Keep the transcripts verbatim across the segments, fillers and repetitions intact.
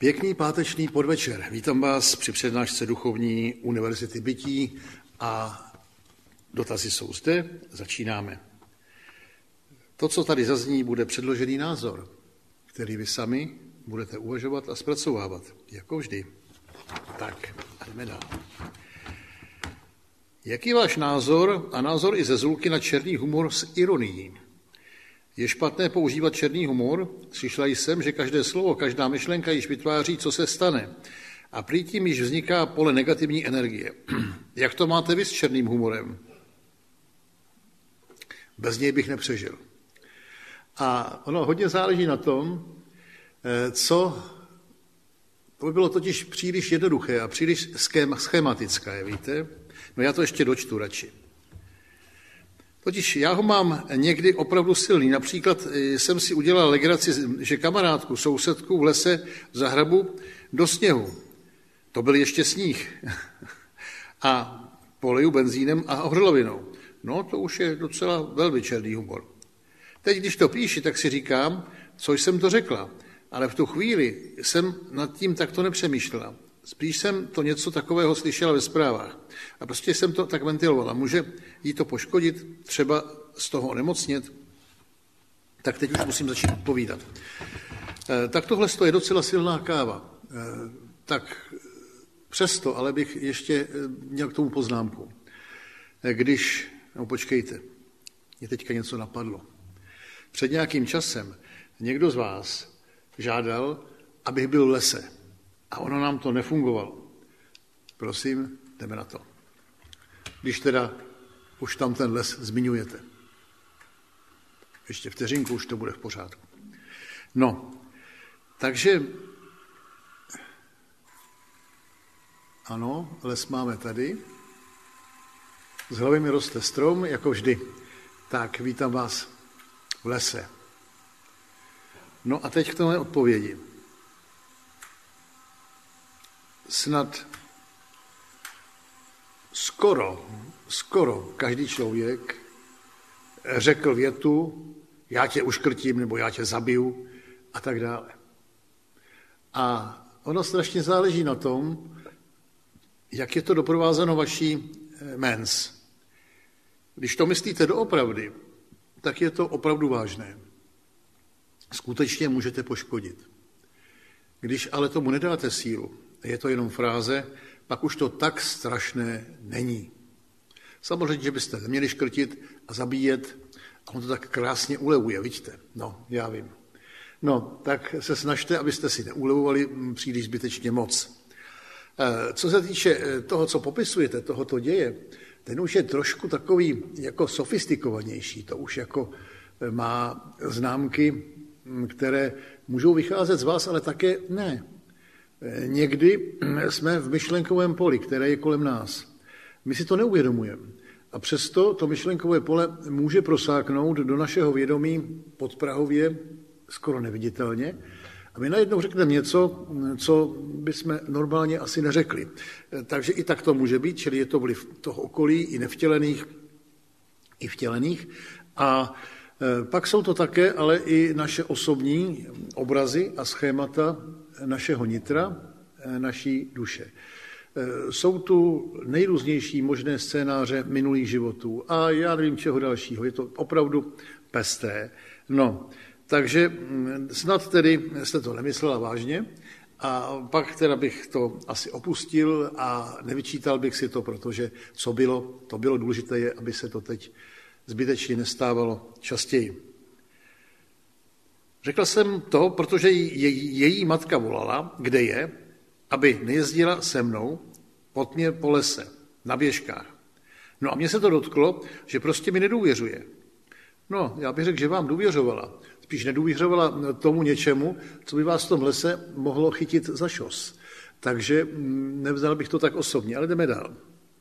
Pěkný páteční podvečer. Vítám vás při přednášce Duchovní univerzity bytí a dotazy jsou zde. Začínáme. To, co tady zazní, bude předložený názor, který vy sami budete uvažovat a zpracovávat, jako vždy. Tak, jdeme dál. Jaký je váš názor a názor i ze Zulky na černý humor s ironií? Je špatné používat černý humor? Slyšela jsem, že každé slovo, každá myšlenka již vytváří, co se stane. A prý tím již vzniká pole negativní energie. Jak to máte vy s černým humorem? Bez něj bych nepřežil. A ono hodně záleží na tom, co... To by bylo totiž příliš jednoduché a příliš schematické, víte? No já to ještě dočtu radši. Totiž já ho mám někdy opravdu silný. Například jsem si udělal legraci, že kamarádku, sousedku v lese zahrabu do sněhu. To byl ještě sníh. A poleju benzínem a hořlavinou. No, to už je docela velmi černý humor. Teď, když to píši, tak si říkám, co jsem to řekla. Ale v tu chvíli jsem nad tím takto nepřemýšlela. Spíš jsem to něco takového slyšela ve zprávách. A prostě jsem to tak ventilovala. Může jí to poškodit, třeba z toho onemocnět? Tak teď už musím začít odpovídat. E, tak tohle je docela silná káva. E, tak přesto, ale bych ještě měl k tomu poznámku. E, když, no počkejte, mě teďka něco napadlo. Před nějakým časem někdo z vás žádal, abych byl v lese. A ono nám to nefungovalo. Prosím, jdeme na to. Když teda už tam ten les zmiňujete. Ještě vteřinku, už to bude v pořádku. No, takže ano, les máme tady. Z hlavy mi roste strom, jako vždy. Tak, vítám vás v lese. No a teď k tomu odpovědi. Snad skoro, skoro každý člověk řekl větu, já tě uškrtím, nebo já tě zabiju a tak dále. A ono strašně záleží na tom, jak je to doprovázeno vaší mens. Když to myslíte doopravdy, tak je to opravdu vážné. Skutečně můžete poškodit. Když ale tomu nedáte sílu, je to jenom fráze, pak už to tak strašné není. Samozřejmě, že byste neměli škrtit a zabíjet, a on to tak krásně ulevuje, vidíte? No, já vím. No, tak se snažte, abyste si neulevovali příliš zbytečně moc. Co se týče toho, co popisujete, tohoto děje, ten už je trošku takový jako sofistikovanější, to už jako má známky, které můžou vycházet z vás, ale také ne. Někdy jsme v myšlenkovém poli, které je kolem nás. My si to neuvědomujeme. A přesto to myšlenkové pole může prosáknout do našeho vědomí podprahově, skoro neviditelně. A my najednou řekneme něco, co bychom normálně asi neřekli. Takže i tak to může být, čili je to vliv toho okolí, i nevtělených, i vtělených. A pak jsou to také ale i naše osobní obrazy a schémata našeho nitra, naší duše. Jsou tu nejrůznější možné scénáře minulých životů a já nevím čeho dalšího. Je to opravdu pestré. No, takže snad tedy jste to nemyslela vážně a pak teda bych to asi opustil a nevyčítal bych si to, protože co bylo, to bylo důležité je, aby se to teď zbytečně nestávalo častěji. Řekl jsem to, protože její, její matka volala, kde je, aby nejezdila se mnou pod mě po lese, na běžkách. No a mně se to dotklo, že prostě mi nedůvěřuje. No, já bych řekl, že vám důvěřovala. Spíš nedůvěřovala tomu něčemu, co by vás v tom lese mohlo chytit za šos. Takže nevzal bych to tak osobně, ale jdeme dál.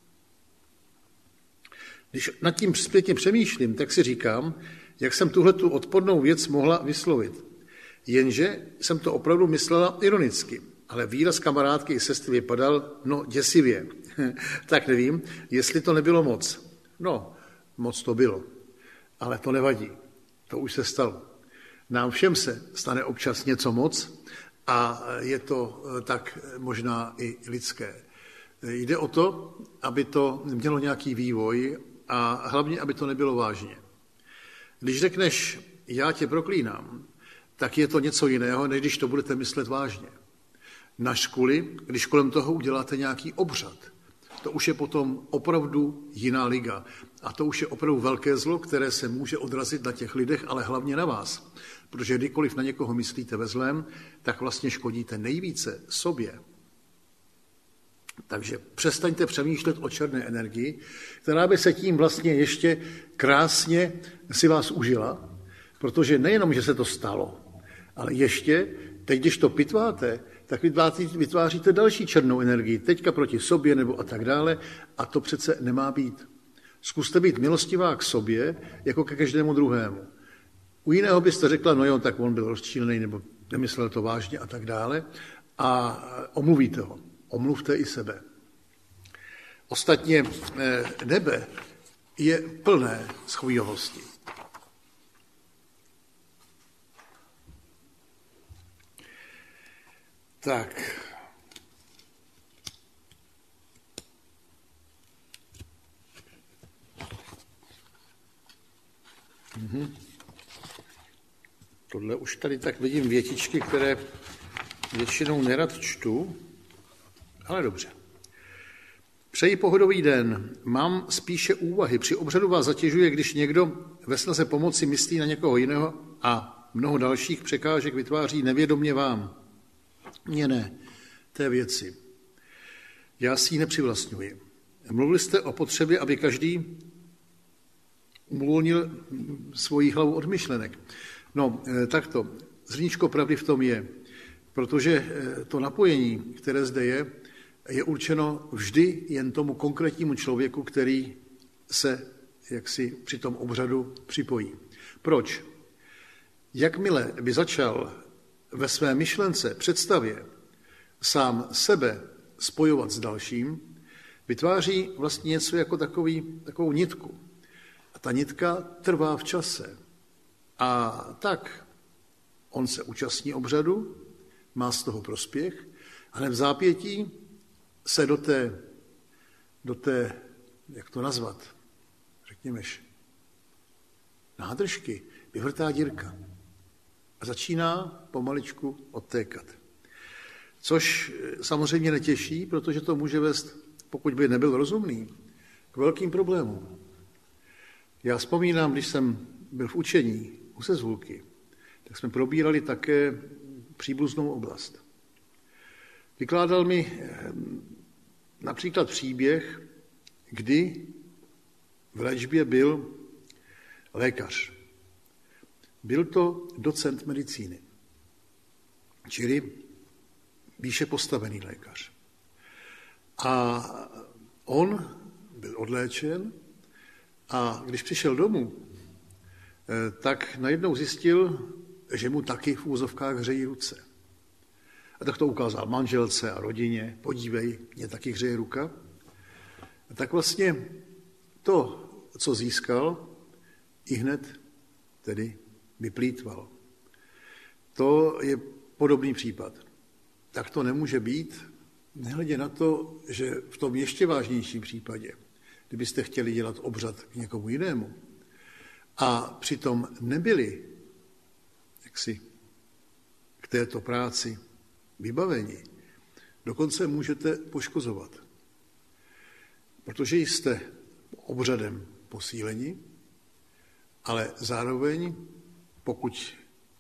Když nad tím zpětně přemýšlím, tak si říkám, jak jsem tuhletu odpornou věc mohla vyslovit. Jenže jsem to opravdu myslela ironicky, ale výraz kamarádky i sestry vypadal, no, děsivě. Tak nevím, jestli to nebylo moc. No, moc to bylo, ale to nevadí. To už se stalo. Nám všem se stane občas něco moc a je to tak možná i lidské. Jde o to, aby to mělo nějaký vývoj a hlavně, aby to nebylo vážně. Když řekneš, já tě proklínám, tak je to něco jiného, než když to budete myslet vážně. Na školi, když kolem toho uděláte nějaký obřad, to už je potom opravdu jiná liga. A to už je opravdu velké zlo, které se může odrazit na těch lidech, ale hlavně na vás. Protože kdykoliv na někoho myslíte ve zlém, tak vlastně škodíte nejvíce sobě. Takže přestaňte přemýšlet o černé energii, která by se tím vlastně ještě krásně si vás užila, protože nejenom, že se to stalo, ale ještě, teď, když to pitváte, tak vytváříte další černou energii, teďka proti sobě nebo a tak dále, a to přece nemá být. Zkuste být milostivá k sobě, jako ke každému druhému. U jiného byste řekla, no jo, tak on byl rozčílený, nebo nemyslel to vážně a tak dále, a omluvíte ho. Omluvte i sebe. Ostatně nebe je plné schovivosti. Tak. Mhm. Tohle už tady tak vidím větičky, které většinou nerad čtu, ale dobře. Přeji pohodový den. Mám spíše úvahy. Při obřadu vás zatěžuje, když někdo ve snaze pomoci myslí na někoho jiného a mnoho dalších překážek vytváří nevědomě vám. Mně ne, té věci. Já si ji nepřivlastňuji. Mluvili jste o potřebě, aby každý uvolnil svoji hlavu od myšlenek. No, takto. Zrníčko pravdy v tom je, protože to napojení, které zde je, je určeno vždy jen tomu konkrétnímu člověku, který se jaksi při tom obřadu připojí. Proč? Jakmile by začal ve své myšlence, představě sám sebe spojovat s dalším, vytváří vlastně něco jako takový, takovou nitku. A ta nitka trvá v čase. A tak on se účastní obřadu, má z toho prospěch, ale v zápětí se do té, do té, jak to nazvat, řekněme, nádržky vyvrtá dírka a začíná pomaličku odtékat. Což samozřejmě netěší, protože to může vést, pokud by nebyl rozumný, k velkým problémům. Já vzpomínám, když jsem byl v učení u Sezvůlky, tak jsme probírali také příbuznou oblast. Vykládal mi například příběh, kdy v léčbě byl lékař. Byl to docent medicíny, čili výše postavený lékař. A on byl odléčen a když přišel domů, tak najednou zjistil, že mu taky v úzovkách hřejí ruce. A tak to ukázal manželce a rodině, podívej, mě taky hřeje ruka. A tak vlastně to, co získal, i hned tedy vyplýtval. To je podobný případ. Tak to nemůže být, nehledě na to, že v tom ještě vážnějším případě, kdybyste chtěli dělat obřad k někomu jinému a přitom nebyli jaksi k této práci vybaveni, dokonce můžete poškozovat. Protože jste obřadem posíleni, ale zároveň, pokud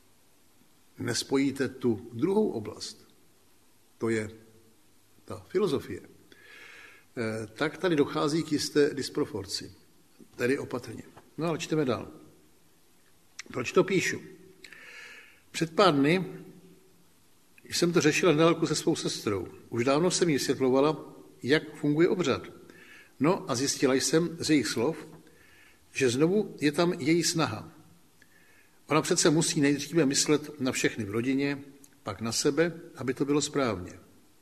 nespojíte tu druhou oblast, to je ta filozofie, tak tady dochází k jisté disproporci, tedy opatrně. No ale čteme dál. Proč to píšu? Před pár dny jsem to řešila nedaleko se svou sestrou. Už dávno jsem jí vysvětlovala, jak funguje obřad. No a zjistila jsem z jejich slov, že znovu je tam její snaha. Ona přece musí nejdříve myslet na všechny v rodině, pak na sebe, aby to bylo správně.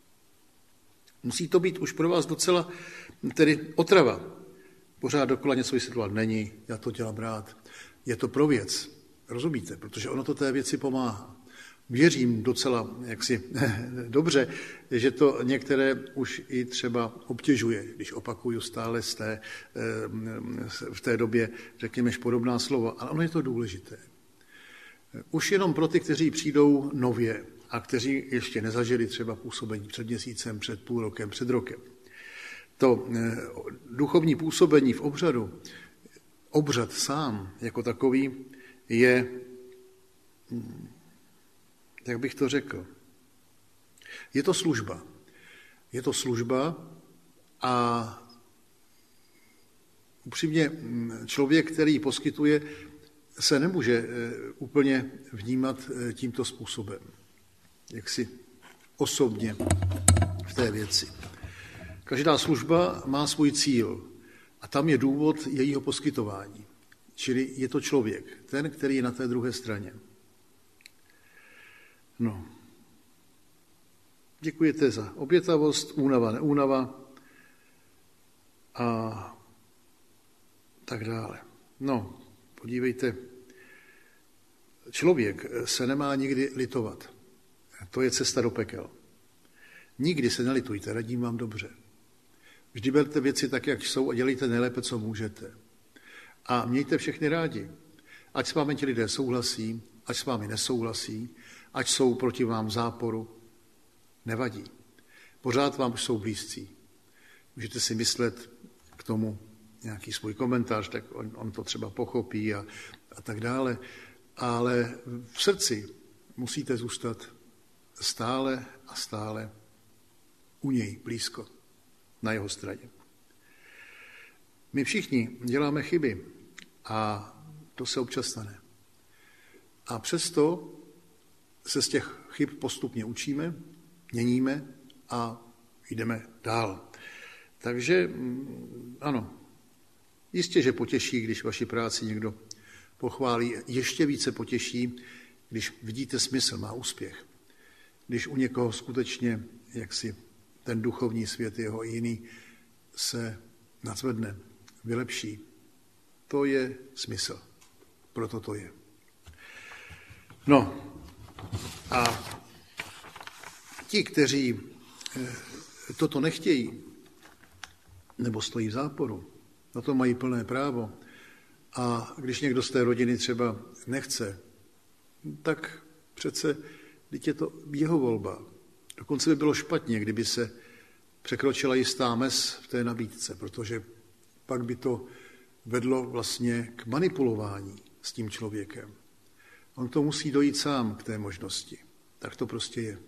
Musí to být už pro vás docela tedy otrava. Pořád dokola něco vysvětlovat není, já to dělám rád. Je to pro věc, rozumíte, protože ono to té věci pomáhá. věřím docela jaksi dobře, že to některé už i třeba obtěžuje, když opakuju stále z té, v té době, řekněme, podobná slova, ale ono je to důležité. Už jenom pro ty, kteří přijdou nově a kteří ještě nezažili třeba působení před měsícem, před půl rokem, před rokem. To duchovní působení v obřadu, obřad sám jako takový je, jak bych to řekl, je to služba. Je to služba a upřímně člověk, který ji poskytuje, se nemůže úplně vnímat tímto způsobem, jak si osobně v té věci. Každá služba má svůj cíl a tam je důvod jejího poskytování. Čili je to člověk, ten, který je na té druhé straně. No. Děkujete za obětavost, únava, neúnava a tak dále. No, podívejte, člověk se nemá nikdy litovat. To je cesta do pekel. Nikdy se nelitujte, radím vám dobře. Vždy berte věci tak, jak jsou a dělejte nejlépe, co můžete. A mějte všechny rádi. Ať s vámi ti lidé souhlasí, ať s vámi nesouhlasí, ať jsou proti vám v záporu, nevadí. Pořád vám jsou blízcí. Můžete si myslet k tomu nějaký svůj komentář, tak on, on to třeba pochopí a, a tak dále. Ale v srdci musíte zůstat stále a stále u něj blízko, na jeho straně. My všichni děláme chyby a to se občas stane. A přesto se z těch chyb postupně učíme, měníme a jdeme dál. Takže ano, jistě, že potěší, když vaši práci někdo pochválí, ještě více potěší, když vidíte smysl, má úspěch. Když u někoho skutečně jaksi ten duchovní svět, jeho jiný, se nadzvedne, vylepší. To je smysl. Proto to je. No a ti, kteří toto nechtějí, nebo stojí v záporu, na to mají plné právo. A když někdo z té rodiny třeba nechce, tak přece teď je to jeho volba. Dokonce by bylo špatně, kdyby se překročila jistá mez v té nabídce, protože pak by to vedlo vlastně k manipulování s tím člověkem. On to musí dojít sám k té možnosti. Tak to prostě je.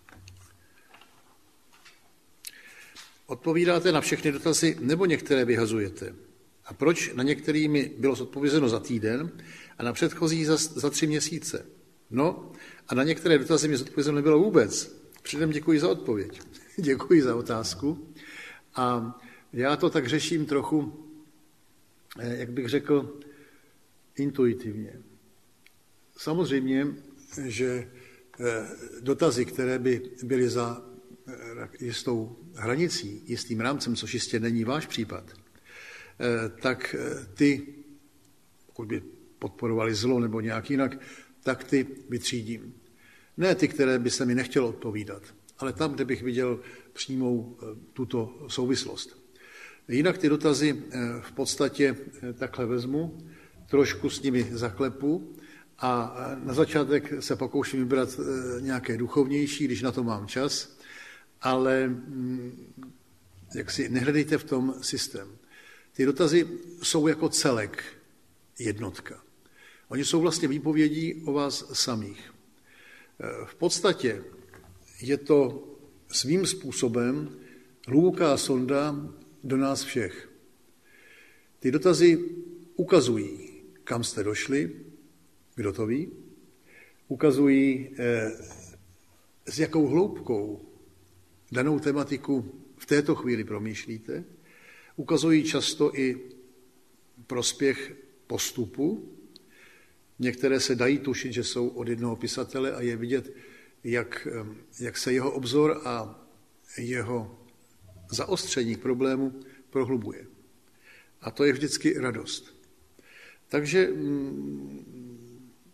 Odpovídáte na všechny dotazy, nebo některé vyhazujete? A proč na některý mi bylo zodpovězeno za týden a na předchozí za, za tři měsíce? No, a na některé dotazy mi zodpovězeno nebylo vůbec. Předem děkuji za odpověď. Děkuji za otázku. A já to tak řeším trochu, jak bych řekl, intuitivně. Samozřejmě, že dotazy, které by byly za jistou hranicí, jistým rámcem, což jistě není váš případ, tak ty, pokud by podporovali zlo nebo nějak jinak, tak ty vytřídím. Ne ty, které by se mi nechtělo odpovídat, ale tam, kde bych viděl přímou tuto souvislost. Jinak ty dotazy v podstatě takhle vezmu, trošku s nimi zaklepu a na začátek se pokouším vybrat nějaké duchovnější, když na to mám čas, ale jak si nehledejte v tom systém. Ty dotazy jsou jako celek jednotka. Oni jsou vlastně výpovědí o vás samých. V podstatě je to svým způsobem hluboká sonda do nás všech. Ty dotazy ukazují, kam jste došli, kdo to ví, ukazují, s jakou hloubkou danou tematiku v této chvíli promýšlíte, ukazují často i prospěch postupu. Některé se dají tušit, že jsou od jednoho pisatele a je vidět, jak, jak se jeho obzor a jeho zaostření k problému prohlubuje. A to je vždycky radost. Takže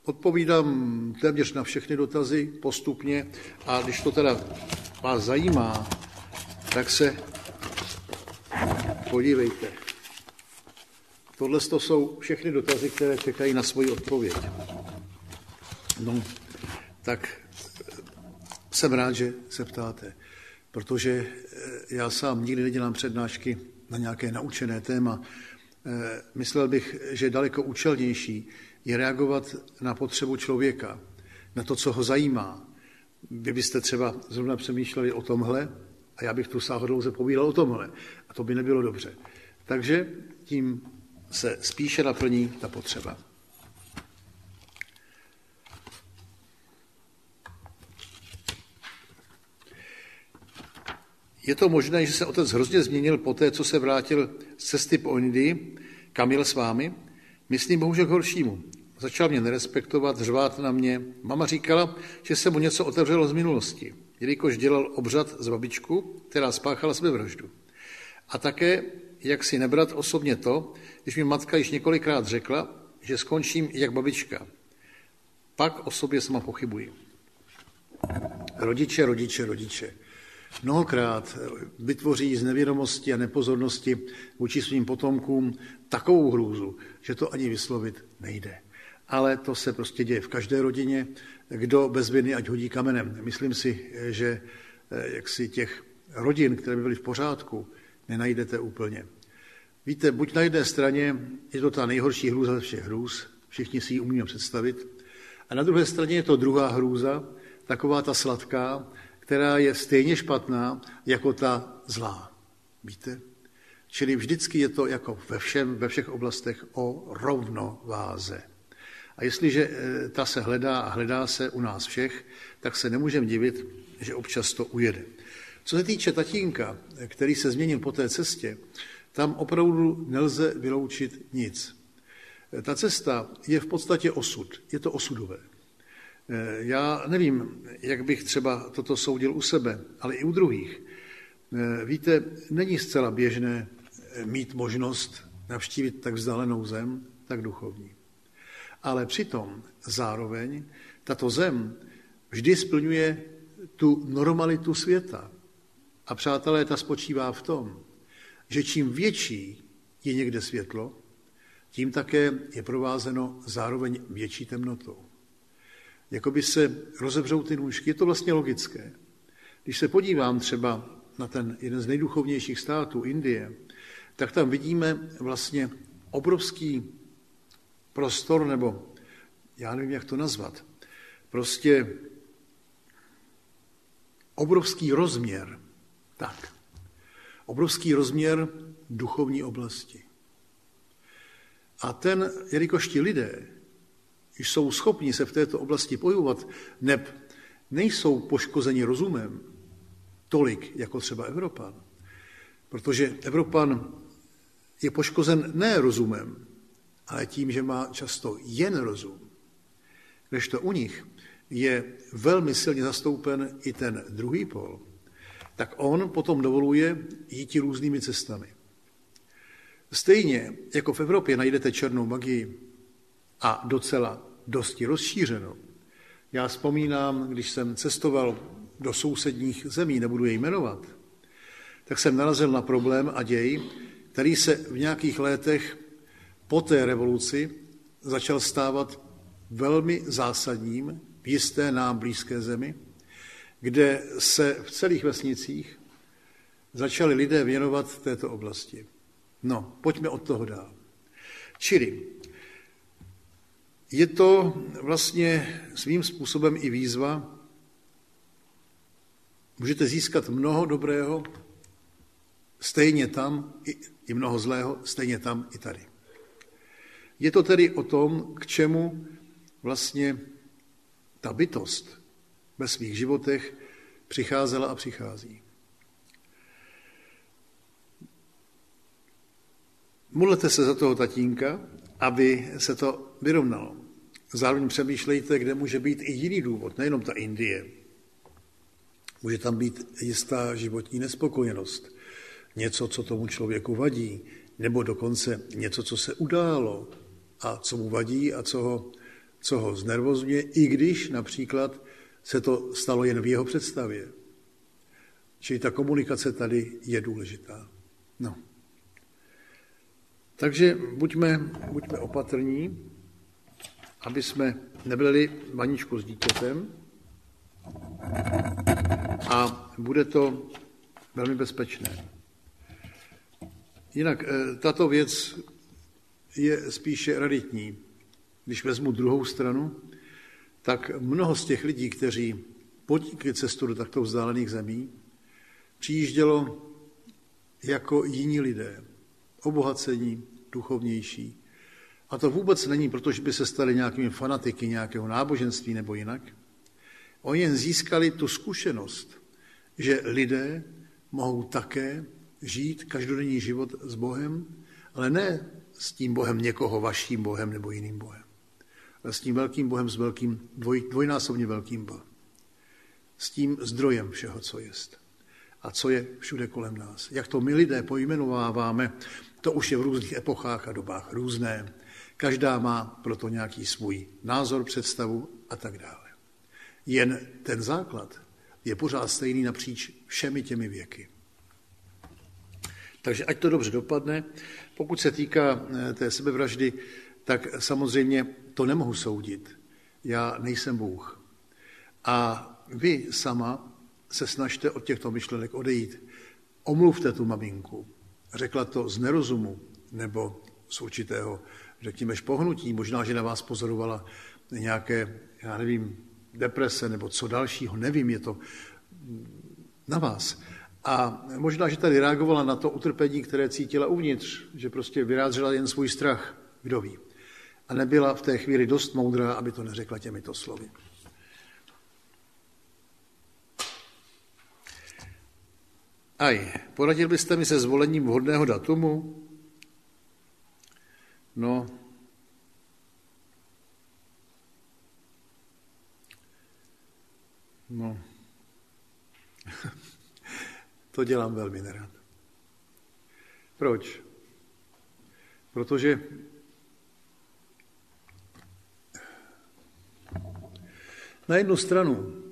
odpovídám téměř na všechny dotazy postupně a když to teda vás zajímá, tak se podívejte. Tohle to jsou všechny dotazy, které čekají na svoji odpověď. No, tak jsem rád, že se ptáte, protože já sám nikdy nedělám přednášky na nějaké naučené téma. Myslel bych, že daleko účelnější je reagovat na potřebu člověka, na to, co ho zajímá. Vy byste třeba zrovna přemýšleli o tomhle a já bych tu sáhodlouze povídal o tomhle. A to by nebylo dobře. Takže tím se spíše naplní ta potřeba. Je to možné, že se otec hrozně změnil po té, co se vrátil z cesty po Indii, kam jel s vámi? Myslím bohužel k horšímu. Začal mě nerespektovat, řvát na mě. Mama říkala, že se mu něco otevřelo z minulosti, jelikož dělal obřad z babičku, která spáchala sebevraždu. A také, jak si nebrat osobně to, když mi matka již několikrát řekla, že skončím jak babička. Pak o sobě sama pochybuji. Rodiče, rodiče, rodiče. Mnohokrát vytvoří z nevědomosti a nepozornosti vůči svým potomkům takovou hrůzu, že to ani vyslovit nejde. Ale to se prostě děje v každé rodině. Kdo bez viny, ať hodí kamenem. Myslím si, že jaksi těch rodin, které by byly v pořádku, nenajdete úplně. Víte, buď na jedné straně je to ta nejhorší hrůza ze všech hrůz, všichni si ji umíme představit, a na druhé straně je to druhá hrůza, taková ta sladká, která je stejně špatná jako ta zlá. Víte? Čili vždycky je to jako ve, všem, ve všech oblastech o rovnováze. A jestliže ta se hledá a hledá se u nás všech, tak se nemůžeme divit, že občas to ujede. Co se týče tatínka, který se změnil po té cestě, tam opravdu nelze vyloučit nic. Ta cesta je v podstatě osud, je to osudové. Já nevím, jak bych třeba toto soudil u sebe, ale i u druhých. Víte, není zcela běžné mít možnost navštívit tak vzdálenou zem, tak duchovní. Ale přitom zároveň tato zem vždy splňuje tu normalitu světa. A přátelé, ta spočívá v tom, že čím větší je někde světlo, tím také je provázeno zároveň větší temnotou. Jakoby se rozevřou ty nůžky, je to vlastně logické. Když se podívám třeba na ten jeden z nejduchovnějších států, Indie, tak tam vidíme vlastně obrovský prostor, nebo já nevím, jak to nazvat, prostě obrovský rozměr, tak, obrovský rozměr duchovní oblasti. A ten, jelikož ti lidé jsou schopni se v této oblasti pohybovat, neb nejsou poškozeni rozumem tolik, jako třeba Evropan, protože Evropan je poškozen ne rozumem, ale tím, že má často jen rozum. Kdežto u nich je velmi silně zastoupen i ten druhý pol, tak on potom dovoluje jít různými cestami. Stejně jako v Evropě najdete černou magii a docela dosti rozšířenou. Já vzpomínám, když jsem cestoval do sousedních zemí, nebudu je jmenovat, tak jsem narazil na problém a děj, který se v nějakých letech po té revoluci začal stávat velmi zásadním v jisté nám blízké zemi, kde se v celých vesnicích začali lidé věnovat této oblasti. No, pojďme od toho dál. Čili je to vlastně svým způsobem i výzva. Můžete získat mnoho dobrého, stejně tam, i, i mnoho zlého, stejně tam, i tady. Je to tedy o tom, k čemu vlastně ta bytost ve svých životech přicházela a přichází. Modlete se za toho tatínka, aby se to vyrovnalo. Zároveň přemýšlejte, kde může být i jiný důvod, nejenom ta Indie. Může tam být jistá životní nespokojenost, něco, co tomu člověku vadí, nebo dokonce něco, co se událo a co mu vadí a co ho co ho znervozňuje, i když například se to stalo jen v jeho představě. Čili ta komunikace tady je důležitá. No. Takže buďme, buďme opatrní, aby jsme nebyli vaničku s dítětem a bude to velmi bezpečné. Jinak tato věc je spíše raritní. Když vezmu druhou stranu, tak mnoho z těch lidí, kteří podnikli cestu do takto vzdálených zemí, přijíždělo jako jiní lidé, obohacení, duchovnější. A to vůbec není, protože by se stali nějakými fanatiky nějakého náboženství nebo jinak. Oni jen získali tu zkušenost, že lidé mohou také žít každodenní život s Bohem, ale ne s tím Bohem někoho, vaším Bohem nebo jiným Bohem, ale s tím velkým Bohem, s velkým, dvoj, dvojnásobně velkým Bohem. S tím zdrojem všeho, co jest. A co je všude kolem nás. Jak to my lidé pojmenováváme, to už je v různých epochách a dobách různé. Každá má proto nějaký svůj názor, představu a tak dále. Jen ten základ je pořád stejný napříč všemi těmi věky. Takže ať to dobře dopadne. Pokud se týká té sebevraždy, tak samozřejmě to nemohu soudit. Já nejsem Bůh. A vy sama se snažte od těchto myšlenek odejít. Omluvte tu maminku. Řekla to z nerozumu nebo z určitého, řekněme, špohnutí. Možná, že na vás pozorovala nějaké, já nevím, deprese nebo co dalšího, nevím, je to na vás. A možná, že tady reagovala na to utrpení, které cítila uvnitř, že prostě vyjádřila jen svůj strach, kdo ví. A nebyla v té chvíli dost moudrá, aby to neřekla těmito slovy. Aj, poradil byste mi se zvolením vhodného datumu? No, no, to dělám velmi nerad. Proč? Protože na jednu stranu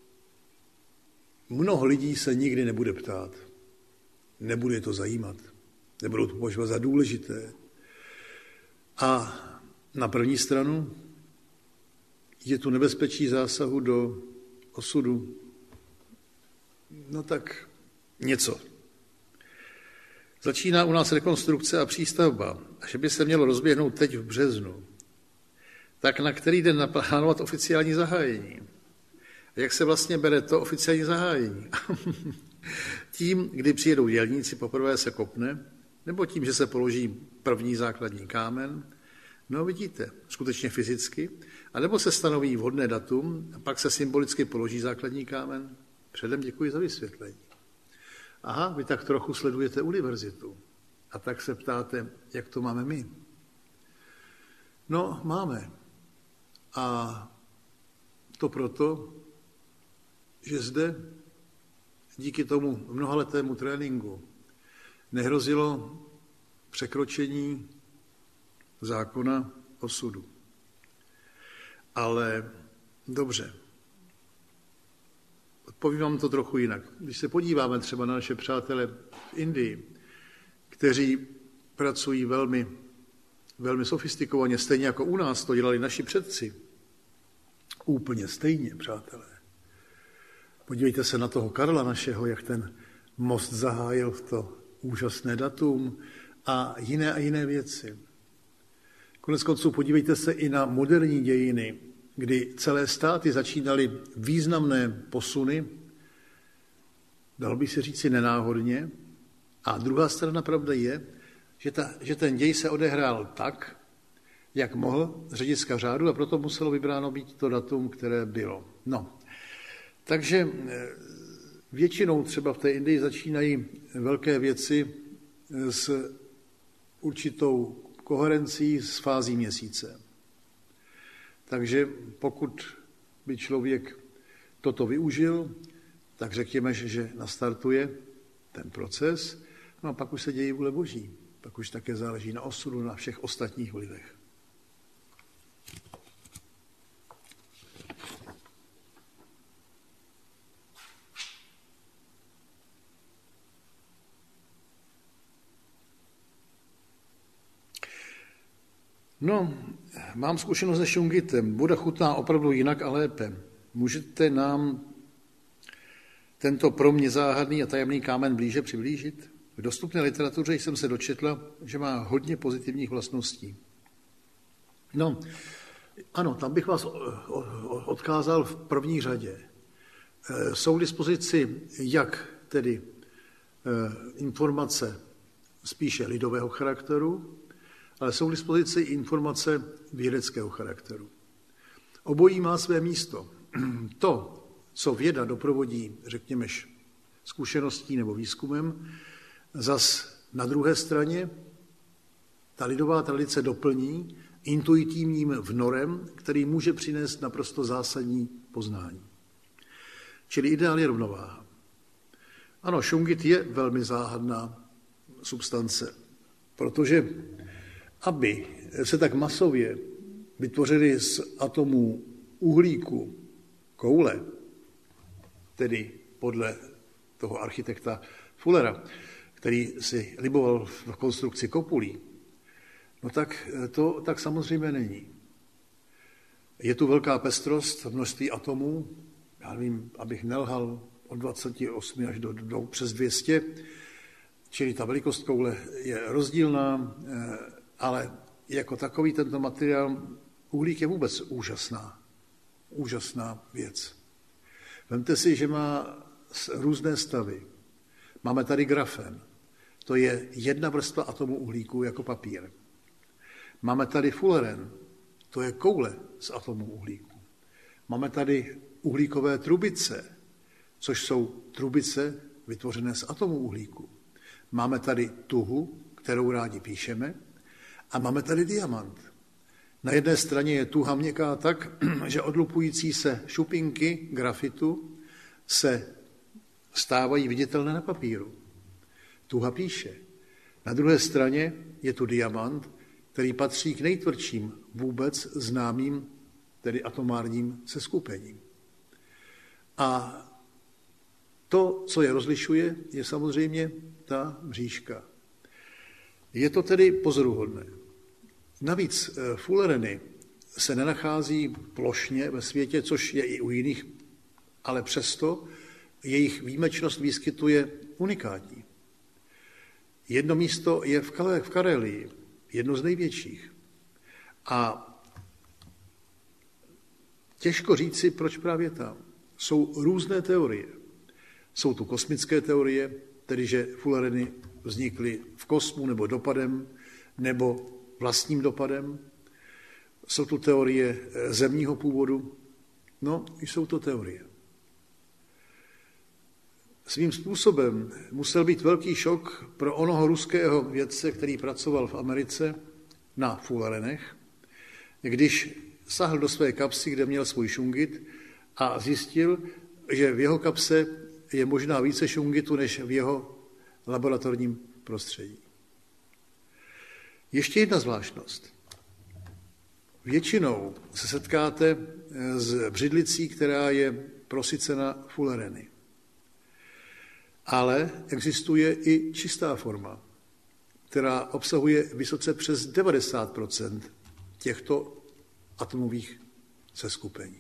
mnoho lidí se nikdy nebude ptát. Nebude to zajímat. Nebudou to považovat za důležité. A na první stranu je tu nebezpečí zásahu do osudu. No tak něco. Začíná u nás rekonstrukce a přístavba. A že by se mělo rozběhnout teď v březnu. Tak na který den naplánovat oficiální zahájení? Jak se vlastně bere to oficiální zahájení? Tím, kdy přijedou dělníci, poprvé se kopne, nebo tím, že se položí první základní kámen, no vidíte, skutečně fyzicky, anebo se stanoví vhodné datum a pak se symbolicky položí základní kámen. Předem děkuji za vysvětlení. Aha, vy tak trochu sledujete univerzitu a tak se ptáte, jak to máme my. No, máme. A to proto, že zde díky tomu mnohaletému tréninku nehrozilo překročení zákona osudu. Ale dobře, odpovím vám to trochu jinak. Když se podíváme třeba na naše přátele v Indii, kteří pracují velmi, velmi sofistikovaně, stejně jako u nás to dělali naši předci, úplně stejně, přátelé. Podívejte se na toho Karla našeho, jak ten most zahájil v to úžasné datum a jiné a jiné věci. Konec konců podívejte se i na moderní dějiny, kdy celé státy začínaly významné posuny, dalo by se říci nenáhodně, a druhá strana pravda je, že, ta, že ten děj se odehrál tak, jak mohl z hlediska řádu, a proto muselo vybráno být to datum, které bylo. No, takže většinou třeba v té Indii začínají velké věci s určitou koherencí s fází měsíce. Takže pokud by člověk toto využil, tak řekněme, že nastartuje ten proces, no a pak už se dějí vůle Boží. Pak už také záleží na osudu, na všech ostatních vlivech. No, mám zkušenost se šungitem. Voda chutná opravdu jinak a lépe. Můžete nám tento pro mě záhadný a tajemný kámen blíže přiblížit? V dostupné literatuře jsem se dočetla, že má hodně pozitivních vlastností. No, ano, tam bych vás odkázal v první řadě. Jsou k dispozici jak tedy informace spíše lidového charakteru, ale jsou k dispozici i informace vědeckého charakteru. Obojí má své místo. To, co věda doprovodí, řekněme, zkušeností nebo výzkumem, zas na druhé straně ta lidová tradice doplní intuitivním vnorem, který může přinést naprosto zásadní poznání. Čili ideál je rovnováha. Ano, šungit je velmi záhadná substance, protože aby se tak masově vytvořily z atomů uhlíku koule, tedy podle toho architekta Fullera, který si liboval v konstrukci kopulí, no tak to tak samozřejmě není. Je tu velká pestrost, množství atomů, já nevím, abych nelhal, od dvacet osm až do, do přes dvě stě, čili ta velikost koule je rozdílná, ale jako takový tento materiál, uhlík je vůbec úžasná, úžasná věc. Vemte si, že má různé stavy. Máme tady grafen, to je jedna vrstva atomu uhlíku jako papír. Máme tady fulleren, to je koule z atomu uhlíku. Máme tady uhlíkové trubice, což jsou trubice vytvořené z atomu uhlíku. Máme tady tuhu, kterou rádi píšeme, a máme tady diamant. Na jedné straně je tuha měkká tak, že odlupující se šupinky grafitu se stávají viditelné na papíru. Tuha píše. Na druhé straně je tu diamant, který patří k nejtvrdším vůbec známým, tedy atomárním seskupením. A to, co je rozlišuje, je samozřejmě ta mřížka. Je to tedy pozoruhodné. Navíc fullereny se nenachází plošně ve světě, což je i u jiných, ale přesto jejich výjimečnost výskytu je unikátní. Jedno místo je v Karelii, jedno z největších. A těžko říci, proč právě tam. Jsou různé teorie. Jsou tu kosmické teorie, tedy že fullereny vznikly v kosmu nebo dopadem, nebo vlastním dopadem. Jsou tu teorie zemního původu. No, jsou to teorie. Svým způsobem musel být velký šok pro onoho ruského vědce, který pracoval v Americe na fullerenech, když sahl do své kapsy, kde měl svůj šungit, a zjistil, že v jeho kapse je možná více šungitu, než v jeho laboratorním prostředí. Ještě jedna zvláštnost. Většinou se setkáte s břidlicí, která je prosycena fullereny. Ale existuje i čistá forma, která obsahuje vysoce přes devadesát procent těchto atomových seskupení.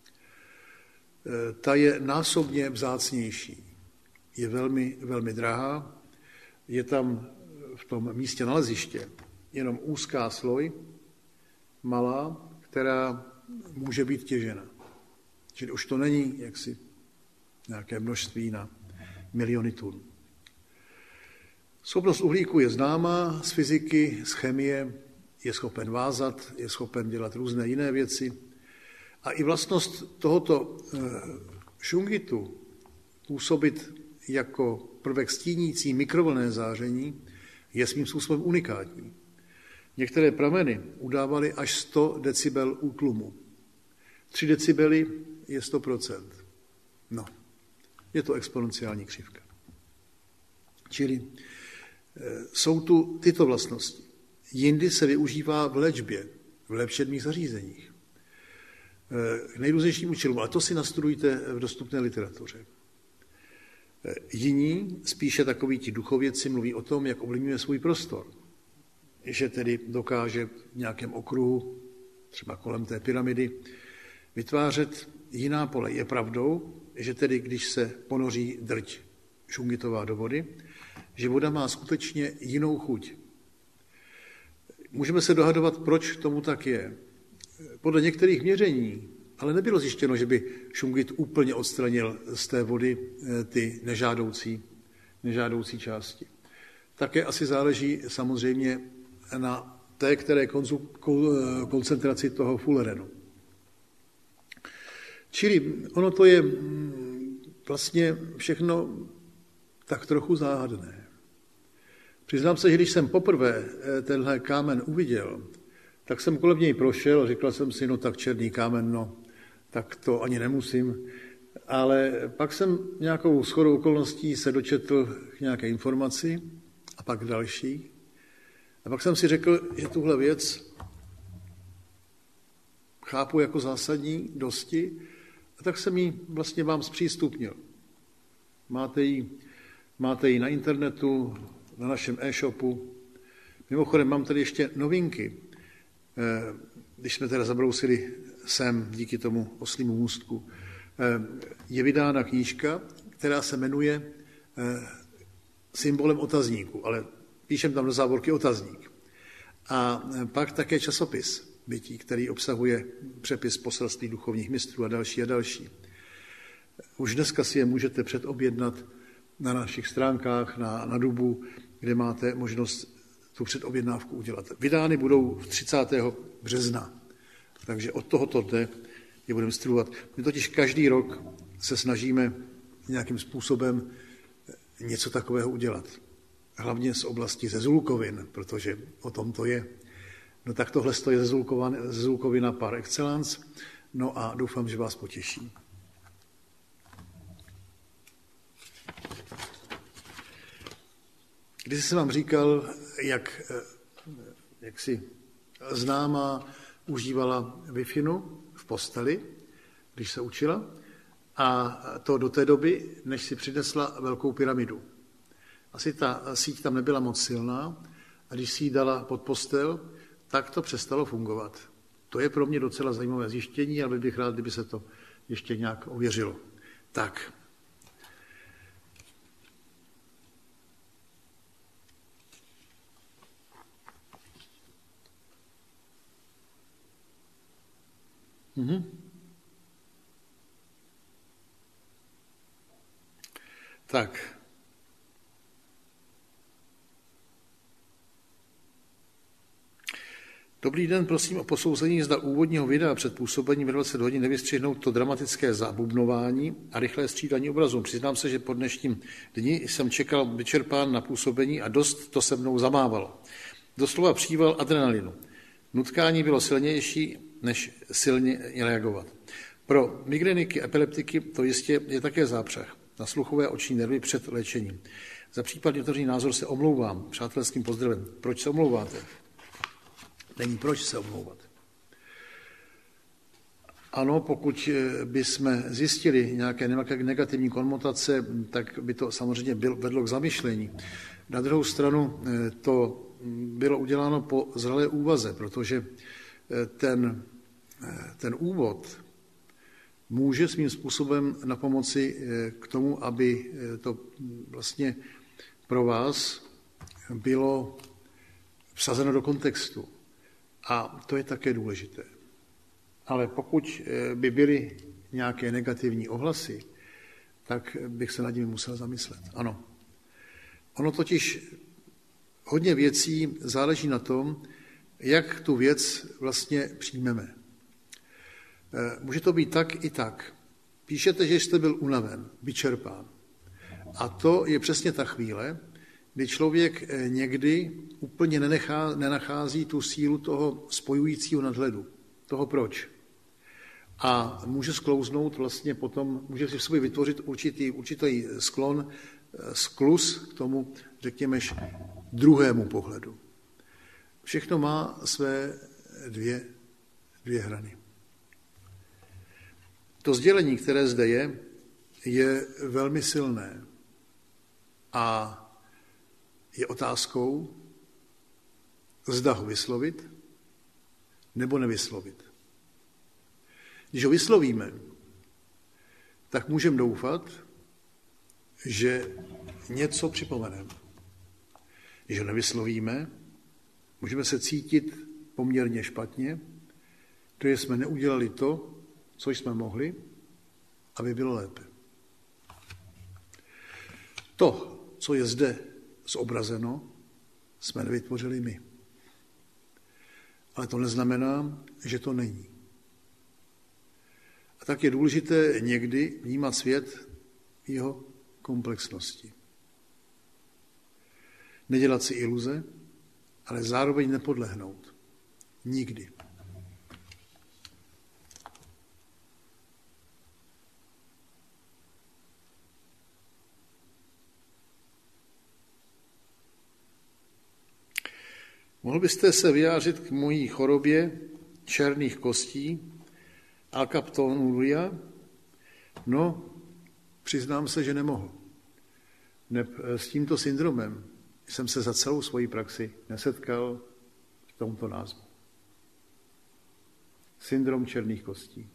Ta je násobně vzácnější, je velmi, velmi drahá, je tam v tom místě naleziště jenom úzká sloj, malá, která může být těžena. Čili už to není jaksi nějaké množství na miliony tun. Schopnost uhlíku je známá z fyziky, z chemie, je schopen vázat, je schopen dělat různé jiné věci. A i vlastnost tohoto šungitu působit jako prvek stínící mikrovlnné záření je svým způsobem unikátní. Některé prameny udávaly až sto decibel útlumu. tři decibely je sto procent. No, je to exponenciální křivka. Čili jsou tu tyto vlastnosti. Jindy se využívá v léčbě, v léčebných zařízeních. K nejrůznějším účelům, ale to si nastudujte v dostupné literatuře. Jiní, spíše takoví ti duchovědci, mluví o tom, jak ovlivňuje svůj prostor. že tedy dokáže v nějakém okruhu, třeba kolem té pyramidy, vytvářet jiná pole. Je pravdou, že tedy když se ponoří drť šungitová do vody, že voda má skutečně jinou chuť. Můžeme se dohadovat, proč tomu tak je. Podle některých měření, ale nebylo zjištěno, že by šungit úplně odstranil z té vody ty nežádoucí, nežádoucí části. Také asi záleží samozřejmě na té, které koncentraci toho fullerenu. Čili ono to je vlastně všechno tak trochu záhadné. Přiznám se, že když jsem poprvé tenhle kámen uviděl, tak jsem kolem něj prošel a říkal jsem si, no tak černý kámen, no, tak to ani nemusím. Ale pak jsem nějakou shodou okolností se dočetl k nějaké informaci a pak další. A pak jsem si řekl, že tuhle věc chápu jako zásadní dosti, a tak jsem ji vlastně vám zpřístupnil. Máte ji, máte ji na internetu, na našem e-shopu. Mimochodem mám tady ještě novinky. Když jsme teda zabrousili sem díky tomu oslímu můstku, je vydána knížka, která se jmenuje Symbolem otazníku, ale píšem tam do závorky otazník. A pak také časopis Bytí, který obsahuje přepis poselství duchovních mistrů a další a další. Už dneska si je můžete předobjednat na našich stránkách, na, na Dubu, kde máte možnost tu předobjednávku udělat. Vydány budou třicátého března, takže od tohoto dne je budeme distribuovat. My totiž každý rok se snažíme nějakým způsobem něco takového udělat. Hlavně z oblasti ze Zulkovin, protože o tom to je. No tak tohle je ze Zulkovina par excellence, no a doufám, že vás potěší. Když jsem vám říkal, jak, jak si známá užívala Wi-Fi v posteli, když se učila, a to do té doby, než si přinesla velkou pyramidu. Asi ta síť tam nebyla moc silná a když si ji dala pod postel, tak to přestalo fungovat. To je pro mě docela zajímavé zjištění, ale bych rád, kdyby se to ještě nějak ověřilo. Tak. Mhm. Tak. Dobrý den, prosím o posouzení, zda úvodního videa před působením ve dvacet hodin nevystřihnout to dramatické zabubnování a rychlé střídání obrazů. Přiznám se, že po dnešním dni jsem čekal vyčerpán na působení a dost to se mnou zamávalo. Doslova příval adrenalinu. Nutkání bylo silnější, než silně reagovat. Pro migreniky, epileptiky to jistě je také zápřah na sluchové oční nervy před léčením. Za případně otevřený názor se omlouvám přátelským pozdravem. Proč se omlouváte? Není proč se omlouvat. Ano, pokud bychom zjistili nějaké negativní konotace, tak by to samozřejmě vedlo k zamyšlení. Na druhou stranu to bylo uděláno po zralé úvaze, protože ten, ten úvod může svým způsobem napomoci k tomu, aby to vlastně pro vás bylo vsazeno do kontextu. A to je také důležité. Ale pokud by byly nějaké negativní ohlasy, tak bych se nad nimi musel zamyslet. Ano. Ono totiž hodně věcí záleží na tom, jak tu věc vlastně přijmeme. Může to být tak i tak. Píšete, že jste byl unaven, vyčerpán. A to je přesně ta chvíle, kdy člověk někdy úplně nenechá, nenachází tu sílu toho spojujícího nadhledu. Toho proč. A může sklouznout vlastně potom, může si v sobě vytvořit určitý, určitý sklon, skluz k tomu, řekněme, druhému pohledu. Všechno má své dvě, dvě hrany. To sdělení, které zde je, je velmi silné a je otázkou, zda ho vyslovit nebo nevyslovit. Když ho vyslovíme, tak můžeme doufat, že něco připomeneme. Když ho nevyslovíme, můžeme se cítit poměrně špatně, protože jsme neudělali to, co jsme mohli, aby bylo lépe. To, co je zde zobrazeno, jsme nevytvořili my. Ale to neznamená, že to není. A tak je důležité někdy vnímat svět v jeho komplexnosti. Nedělat si iluze, ale zároveň nepodlehnout. Nikdy. Mohl byste se vyjádřit k mojí chorobě černých kostí, alkaptonuria? No, přiznám se, že nemohl. Ne, s tímto syndromem jsem se za celou svoji praxi nesetkal v tomto názvu. Syndrom černých kostí.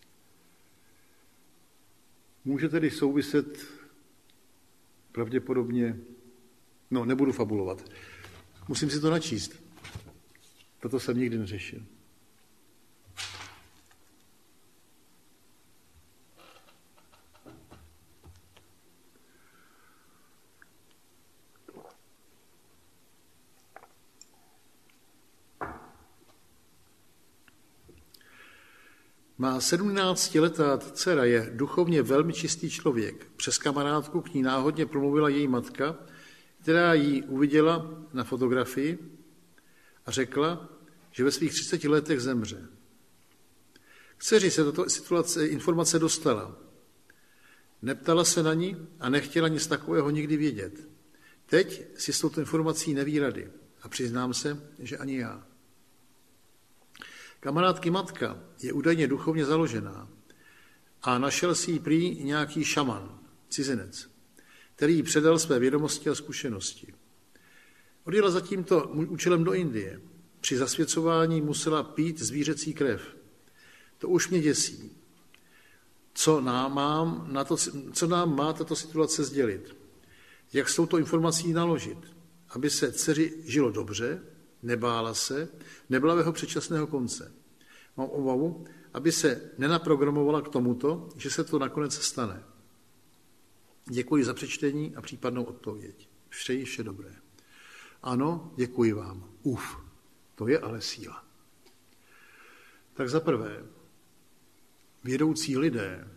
Může tedy souviset pravděpodobně, no nebudu fabulovat, musím si to načíst. Toto jsem nikdy neřešil. Má sedmnáctiletá dcera je duchovně velmi čistý člověk. Přes kamarádku k ní náhodně promluvila její matka, která ji uviděla na fotografii a řekla, že ve svých třiceti letech zemře. K dceři se tato situace, informace dostala. Neptala se na ní a nechtěla nic takového nikdy vědět. Teď si s touto informací neví rady a přiznám se, že ani já. Kamarádky matka je údajně duchovně založená a našel si ji prý nějaký šaman, cizinec, který jí předal své vědomosti a zkušenosti. Odjela za tímto účelem do Indie. Při zasvěcování musela pít zvířecí krev. To už mě děsí. Co nám, mám na to, co nám má tato situace sdělit? Jak s touto informací naložit? Aby se dceři žilo dobře, nebála se, neblavého předčasného konce. Mám obavu, aby se nenaprogramovala k tomuto, že se to nakonec stane. Děkuji za přečtení a případnou odpověď. Přeji vše dobré. Ano, děkuji vám. Uf, to je ale síla. Tak za prvé, vědoucí lidé,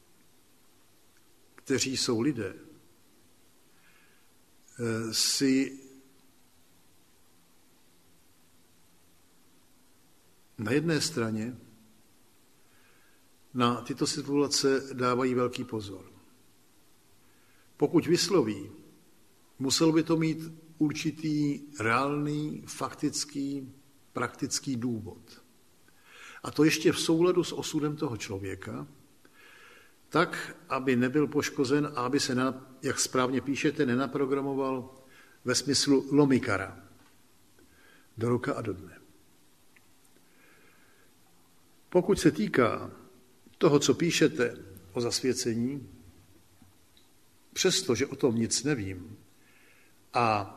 kteří jsou lidé, si na jedné straně na tyto situace dávají velký pozor. Pokud vysloví, musel by to mít určitý reálný, faktický, praktický důvod. A to ještě v souladu s osudem toho člověka, tak, aby nebyl poškozen a aby se, jak správně píšete, nenaprogramoval ve smyslu lomikara do roka a do dne. Pokud se týká toho, co píšete o zasvěcení, přestože o tom nic nevím a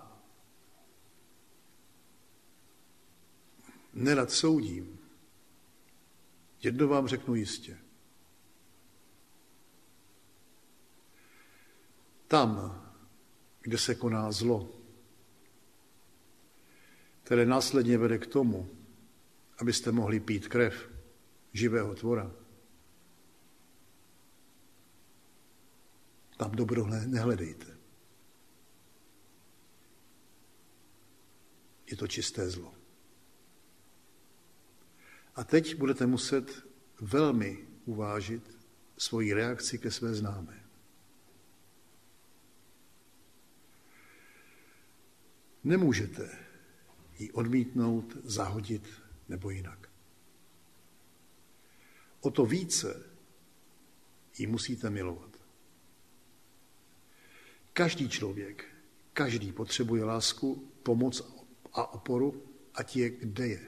nerad soudím, jedno vám řeknu jistě. Tam, kde se koná zlo, které následně vede k tomu, abyste mohli pít krev živého tvora, tam dobro nehledejte. Je to čisté zlo. A teď budete muset velmi uvážit svoji reakci ke své známé. Nemůžete ji odmítnout, zahodit nebo jinak. O to více ji musíte milovat. Každý člověk, každý potřebuje lásku, pomoc a oporu ať je kde je.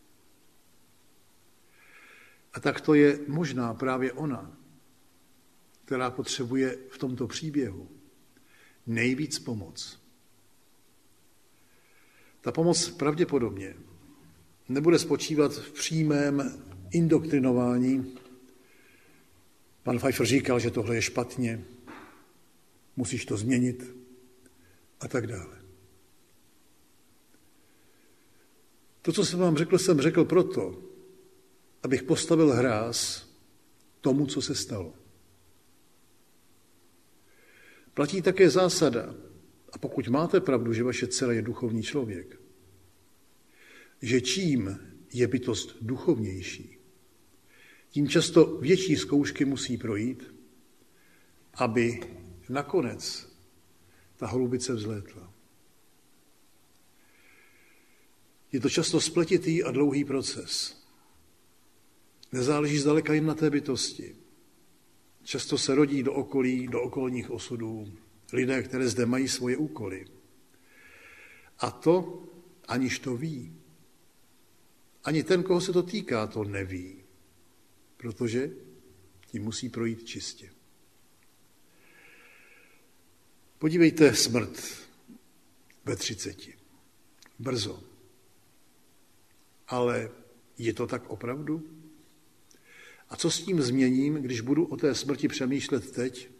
A tak to je možná právě ona, která potřebuje v tomto příběhu nejvíc pomoc. Ta pomoc pravděpodobně nebude spočívat v přímém indoktrinování. Pan Pfeiffer říkal, že tohle je špatně, musíš to změnit a tak dále. To, co jsem vám řekl, jsem řekl proto, abych postavil hráz tomu, co se stalo. Platí také zásada, a pokud máte pravdu, že vaše dcera je duchovní člověk, že čím je bytost duchovnější, tím často větší zkoušky musí projít, aby nakonec ta holubice vzlétla. Je to často spletitý a dlouhý proces. Nezáleží zdaleka jen na té bytosti. Často se rodí do okolí, do okolních osudů lidé, které zde mají svoje úkoly. A to, aniž to ví. Ani ten, koho se to týká, to neví, protože tím musí projít čistě. Podívejte, smrt ve třiceti. Brzo. Ale je to tak opravdu? A co s tím změním, když budu o té smrti přemýšlet teď?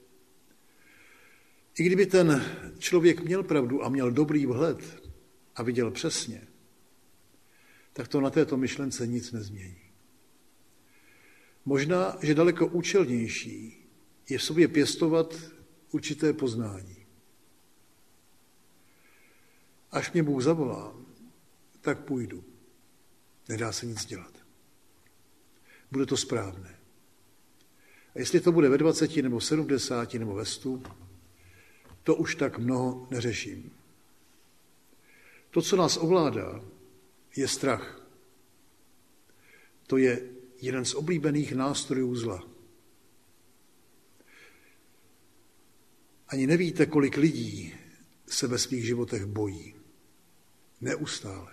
I kdyby ten člověk měl pravdu a měl dobrý vhled a viděl přesně, tak to na této myšlence nic nezmění. Možná, že daleko účelnější je v sobě pěstovat určité poznání. Až mě Bůh zavolá, tak půjdu. Nedá se nic dělat. Bude to správné. A jestli to bude ve dvaceti, nebo v sedmdesáti, nebo ve stu, to už tak mnoho neřeším. To, co nás ovládá, je strach. To je jeden z oblíbených nástrojů zla. Ani nevíte, kolik lidí se ve svých životech bojí. Neustále.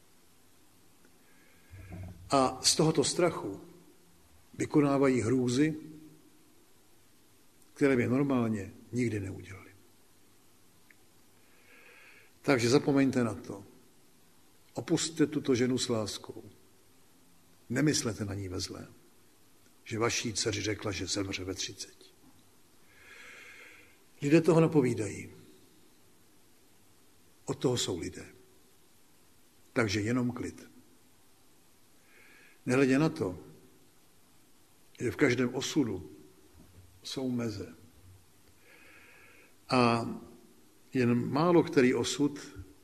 A z tohoto strachu vykonávají hrůzy, které by normálně nikdy neudělali. Takže zapomeňte na to. Opusťte tuto ženu s láskou. Nemyslete na ní ve zlém, že vaší dceři řekla, že zemře ve třiceti. Lidé toho napovídají. Od toho jsou lidé. Takže jenom klid. Nehledě na to, že v každém osudu jsou meze. A jen málo který osud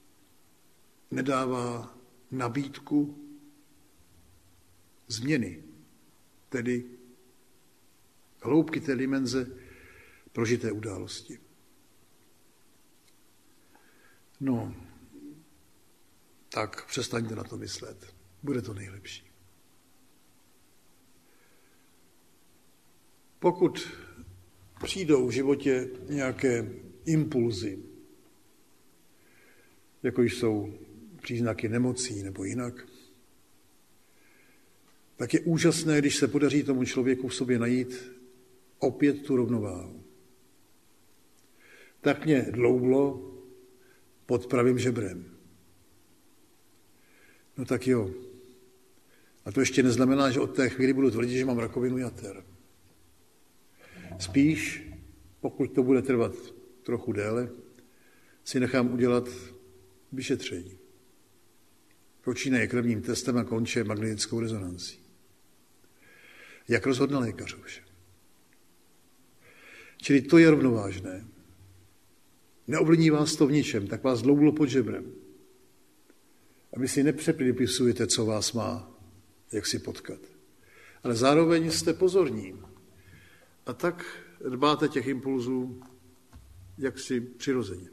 nedává nabídku změny, tedy hloubky té dimenze prožité události. No, tak přestaňte na to myslet. Bude to nejlepší. Pokud přijdou v životě nějaké impulzy, jako jsou příznaky nemocí nebo jinak, tak je úžasné, když se podaří tomu člověku v sobě najít opět tu rovnováhu. Tak mě dloublo pod pravým žebrem. No tak jo. A to ještě neznamená, že od té chvíli budu tvrdit, že mám rakovinu jater. Spíš, pokud to bude trvat trochu déle, si nechám udělat vyšetření. Počínaje krevním testem a konče magnetickou rezonancí. Jak rozhodne lékař už. Čili to je rovnovážné. Neovlivní vás to v ničem, tak vás dloublo pod žebrem. A vy si nepřepipisujete, co vás má, jak si potkat. Ale zároveň jste pozorní. A tak dbáte těch impulzů jaksi přirozeně.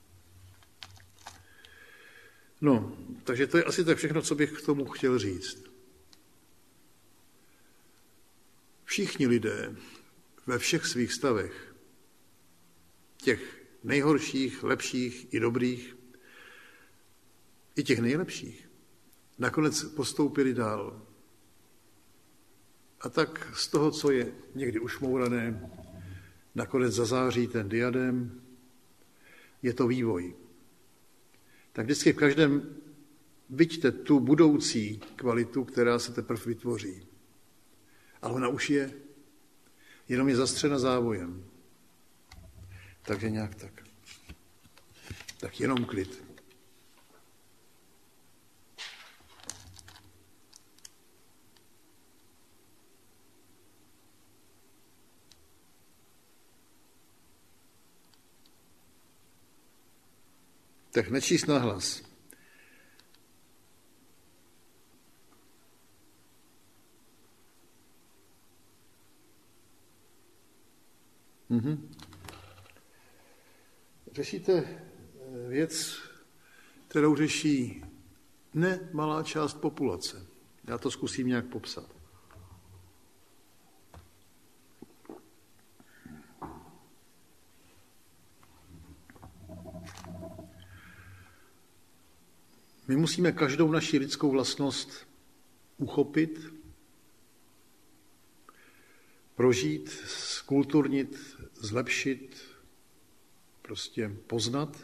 No, takže to je asi tak všechno, co bych k tomu chtěl říct. Všichni lidé ve všech svých stavech, těch nejhorších, lepších i dobrých, i těch nejlepších, nakonec postoupili dál. A tak z toho, co je někdy ušmourané, nakonec zazáří ten diadem, je to vývoj. Tak vždycky v každém viďte tu budoucí kvalitu, která se teprve vytvoří. Ale ona už je, jenom je zastřena závojem. Takže nějak tak. Tak jenom klid. Tak nečíst nahlas. Mhm. Řešíte věc, kterou řeší nemalá část populace. Já to zkusím nějak popsat. My musíme každou naši lidskou vlastnost uchopit, prožít, skulturnit, zlepšit, prostě poznat.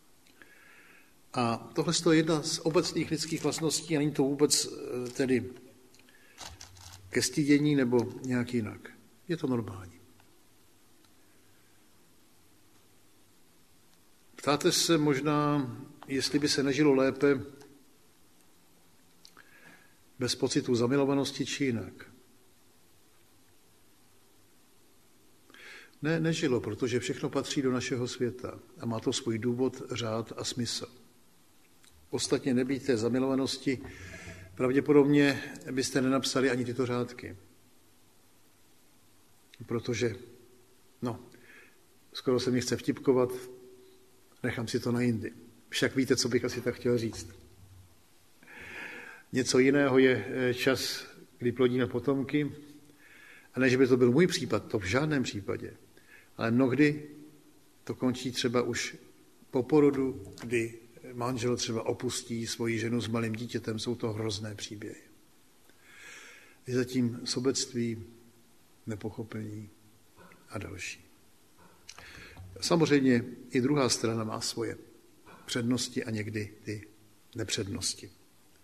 A tohle je jedna z obecných lidských vlastností a není to vůbec tedy ke stydění nebo nějak jinak. Je to normální. Ptáte se možná, jestli by se nežilo lépe bez pocitu zamilovanosti či jinak. Ne, nežilo, protože všechno patří do našeho světa a má to svůj důvod, řád a smysl. Ostatně nebýt té zamilovanosti, pravděpodobně byste nenapsali ani tyto řádky. Protože, no, skoro se mi chce vtipkovat, nechám si to na jindy. Však víte, co bych asi tak chtěl říct. Něco jiného je čas, kdy plodíme potomky, a ne, že by to byl můj případ, to v žádném případě. Ale mnohdy to končí třeba už po porodu, kdy manžel třeba opustí svoji ženu s malým dítětem, jsou to hrozné příběhy. Je zatím sobectví, nepochopení a další. Samozřejmě i druhá strana má svoje přednosti a někdy ty nepřednosti.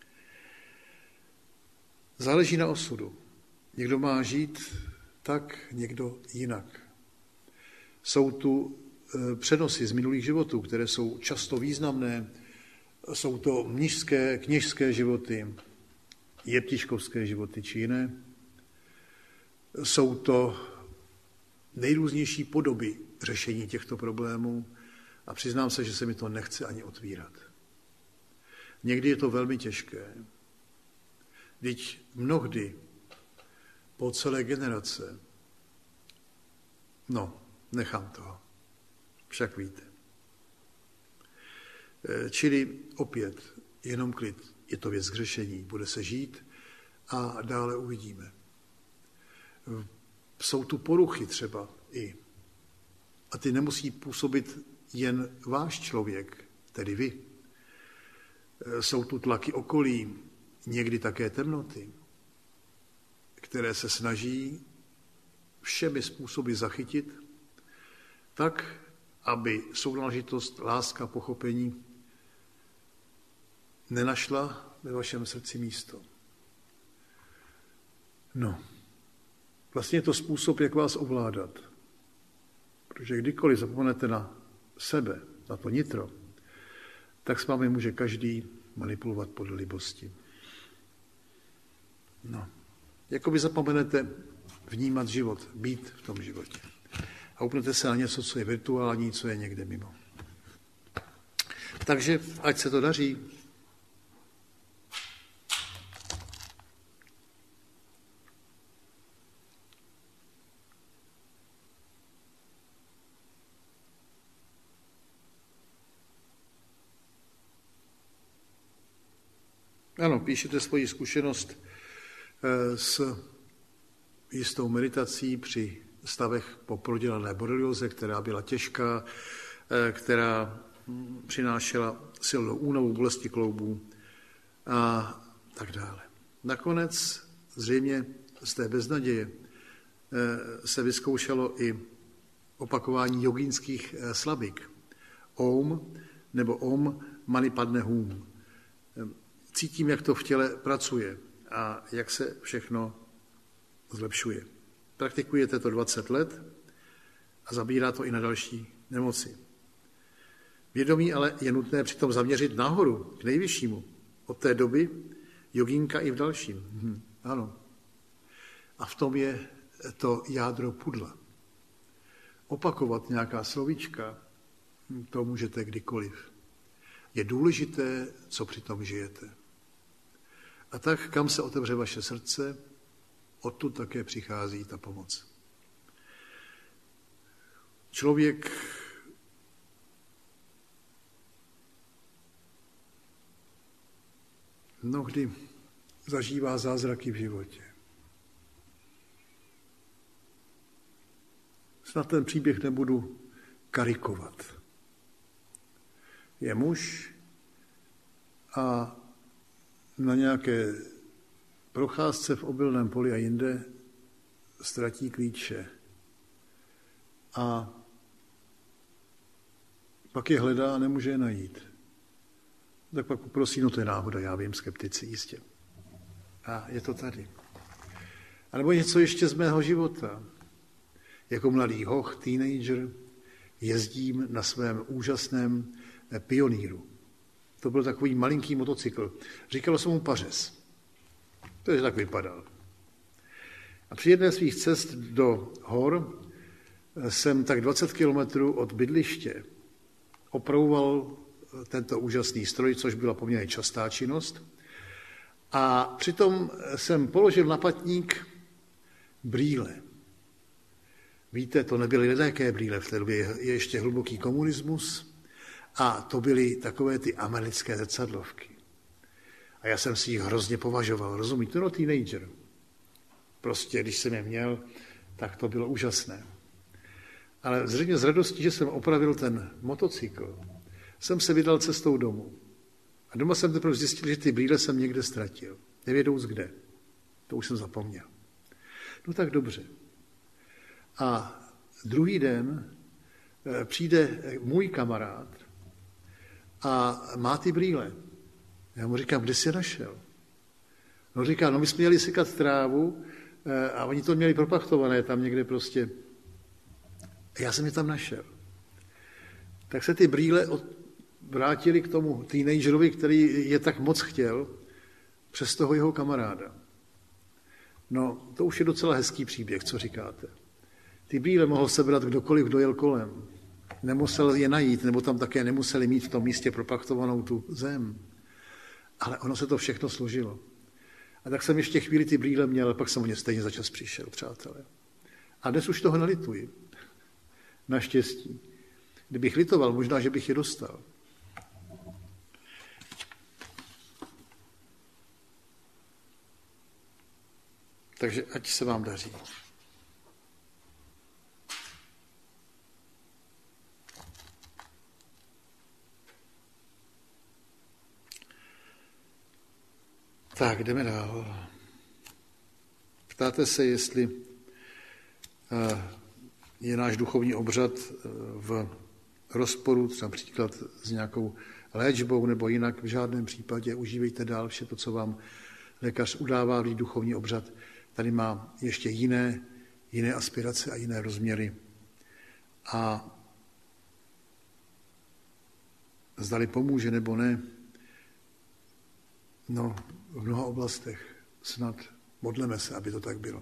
Záleží na osudu. Někdo má žít tak, někdo jinak. Jsou tu přenosy z minulých životů, které jsou často významné. Jsou to mnižské, kněžské životy, jeptiškovské životy či jiné. Jsou to nejrůznější podoby řešení těchto problémů a přiznám se, že se mi to nechce ani otvírat. Někdy je to velmi těžké. Vždyť mnohdy po celé generace, no, nechám toho, však víte. Čili opět, jenom klid, je to věc k řešení, bude se žít a dále uvidíme. Jsou tu poruchy třeba i, a ty nemusí působit jen váš člověk, tedy vy. Jsou tu tlaky okolí, někdy také temnoty, které se snaží všemi způsoby zachytit, tak, aby sounáležitost, láska, pochopení nenašla ve vašem srdci místo. No, vlastně je to způsob, jak vás ovládat. Protože kdykoliv zapomenete na sebe, na to nitro, tak s vámi může každý manipulovat podle libosti. No, jakoby zapomenete vnímat život, být v tom životě. A upnete se na něco, co je virtuální, co je někde mimo. Takže ať se to daří. Ano, píšete svoji zkušenost s jistou meditací při stavech po prodělané borelioze, která byla těžká, která přinášela silnou únavu, bolesti kloubů. A tak dále. Nakonec zřejmě z té beznaděje se vyzkoušelo i opakování jogínských slabik. Om nebo Om mani padme hum. Cítím, jak to v těle pracuje a jak se všechno zlepšuje. Praktikujete to dvacet let a zabírá to i na další nemoci. Vědomí ale je nutné přitom zaměřit nahoru, k nejvyššímu. Od té doby jogínka i v dalším. Hm, ano. A v tom je to jádro pudla. Opakovat nějaká slovíčka, to můžete kdykoliv. Je důležité, co při tom žijete. A tak, kam se otevře vaše srdce, odtud také přichází ta pomoc. Člověk mnohdy zažívá zázraky v životě. Snad ten příběh nebudu karikovat. Je muž a na nějaké procházce v obilném poli a jinde ztratí klíče. A pak je hledá a nemůže je najít. Tak pak poprosí, no to je náhoda, já vím, skeptici, jistě. A je to tady. A nebo něco ještě z mého života. Jako mladý hoch, teenager, jezdím na svém úžasném pionýru. To byl takový malinký motocykl. Říkalo se mu Pařez. To je tak vypadal. A při jedné svých cest do hor jsem tak dvacet kilometrů od bydliště opravoval tento úžasný stroj, což byla poměrně častá činnost. A přitom jsem položil na patník brýle. Víte, to nebyly ledaké brýle, v té době je ještě hluboký komunismus a to byly takové ty americké zrcadlovky. A já jsem si jich hrozně považoval, rozumíte, no teenager. Prostě, když jsem je měl, tak to bylo úžasné. Ale zřejmě z radosti, že jsem opravil ten motocykl, jsem se vydal cestou domů. A doma jsem teprve zjistil, že ty brýle jsem někde ztratil. Nevědou z kde. To už jsem zapomněl. No tak dobře. A druhý den přijde můj kamarád a má ty brýle. Já mu říkám, kde jsi je našel? No říká, no my jsme měli sykat trávu a oni to měli propachtované tam někde prostě. Já jsem je tam našel. Tak se ty brýle vrátili k tomu teenagerovi, který je tak moc chtěl, přes toho jeho kamaráda. No, to už je docela hezký příběh, co říkáte. Ty brýle mohl sebrat kdokoliv, kdo jel kolem. Nemusel je najít, nebo tam také nemuseli mít v tom místě propachtovanou tu zem. Ale ono se to všechno složilo. A tak jsem ještě chvíli ty brýle měl, pak jsem o ně stejně za čas přišel, přátelé. A dnes už toho nelituji. Naštěstí. Kdybych litoval, možná, že bych je dostal. Takže ať se vám daří. Tak, jdeme dál. Ptáte se, jestli je náš duchovní obřad v rozporu například s nějakou léčbou nebo jinak. V žádném případě užívejte dál vše to, co vám lékař udává, když duchovní obřad tady má ještě jiné, jiné aspirace a jiné rozměry. A zdali pomůže nebo ne, no v mnoha oblastech snad modleme se, aby to tak bylo.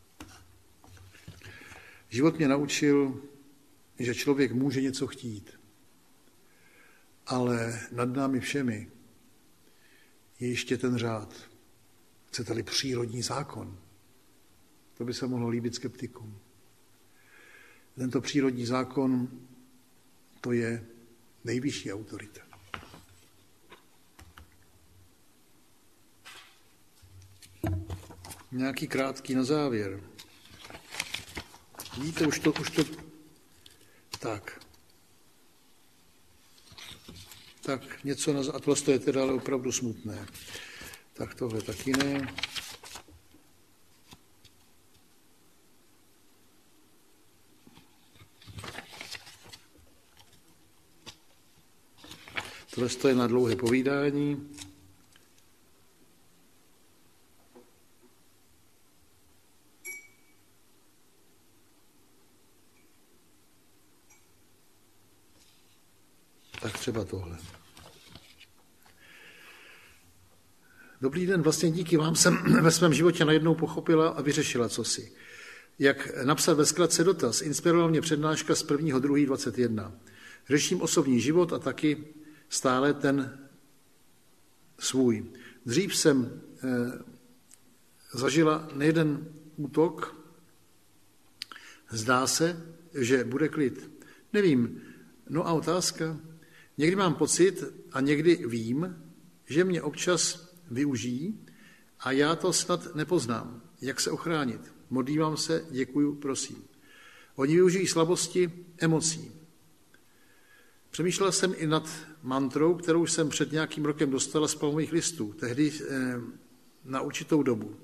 Život mě naučil, že člověk může něco chtít, ale nad námi všemi je ještě ten řád. Chcete-li přírodní zákon? To by se mohlo líbit skeptikům. Tento přírodní zákon, to je nejvyšší autorita. Nějaký krátký na závěr. Víte, už to, už to, tak. Tak něco na, a tohle je teda ale opravdu smutné. Tak tohle taky ne. Tohle je na dlouhé povídání. Tak třeba tohle. Dobrý den, vlastně díky vám jsem ve svém životě najednou pochopila a vyřešila cosi. Jak napsat ve zkratce dotaz, inspirovala mě přednáška z prvního druhého dvacet jedna. Řeším osobní život a taky stále ten svůj. Dřív jsem eh, zažila nejeden útok. Zdá se, že bude klid. Nevím. No a otázka. Někdy mám pocit a někdy vím, že mě občas využijí a já to snad nepoznám. Jak se ochránit? Modlívám se, děkuju, prosím. Oni využijí slabosti emocí. Přemýšlela jsem i nad mantrou, kterou jsem před nějakým rokem dostala z palmových listů, tehdy eh, na určitou dobu.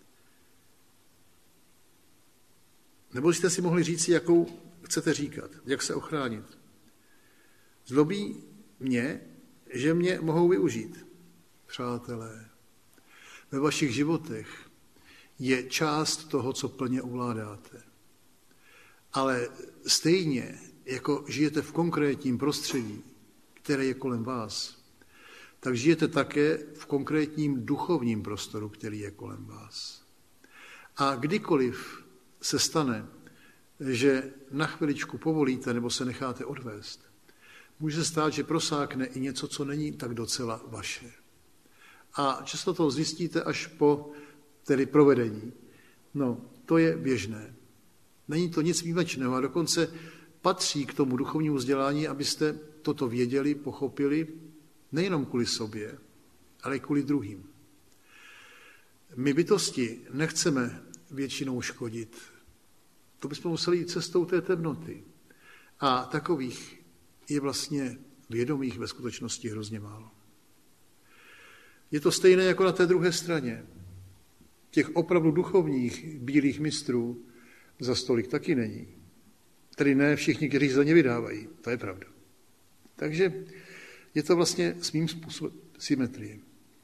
Nebo jste si mohli říct, jakou chcete říkat, jak se ochránit. Zlobí mě, že mě mohou využít. Přátelé, ve vašich životech je část toho, co plně ovládáte. Ale stejně, jako žijete v konkrétním prostředí, které je kolem vás, tak žijete také v konkrétním duchovním prostoru, který je kolem vás. A kdykoliv se stane, že na chviličku povolíte nebo se necháte odvést, může se stát, že prosákne i něco, co není tak docela vaše. A často to zjistíte až po tedy provedení. No, to je běžné. Není to nic výjimečného a dokonce patří k tomu duchovnímu vzdělání, abyste toto věděli, pochopili, nejenom kvůli sobě, ale i kvůli druhým. My bytosti nechceme většinou škodit. To bychom museli jít cestou té temnoty. A takových je vlastně vědomých ve skutečnosti hrozně málo. Je to stejné jako na té druhé straně. Těch opravdu duchovních bílých mistrů za stolik taky není. Tedy ne všichni, kteří za ně vydávají. To je pravda. Takže je to vlastně svým způsobem symetrie.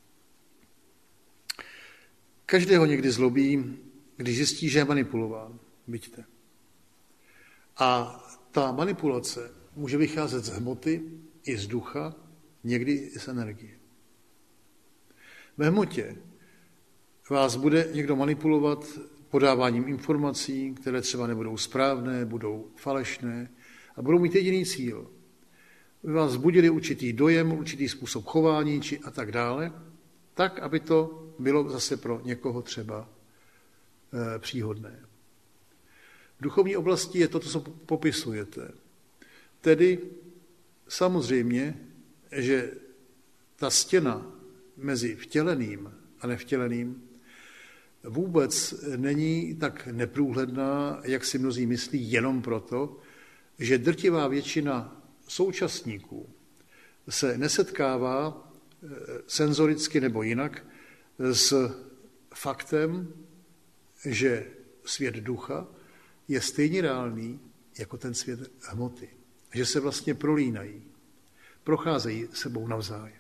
Každého někdy zlobí, když zjistí, že je manipulován. Vidíte. A ta manipulace může vycházet z hmoty i z ducha, někdy i z energie. Ve hmotě vás bude někdo manipulovat podáváním informací, které třeba nebudou správné, budou falešné a budou mít jediný cíl. Vy vás vzbudili určitý dojem, určitý způsob chování či a tak dále, tak, aby to bylo zase pro někoho třeba e, příhodné. V duchovní oblasti je to, co popisujete. Tedy samozřejmě, že ta stěna mezi vtěleným a nevtěleným vůbec není tak neprůhledná, jak si mnozí myslí, jenom proto, že drtivá většina současníků se nesetkává senzoricky nebo jinak s faktem, že svět ducha je stejně reálný jako ten svět hmoty. Že se vlastně prolínají, procházejí sebou navzájem.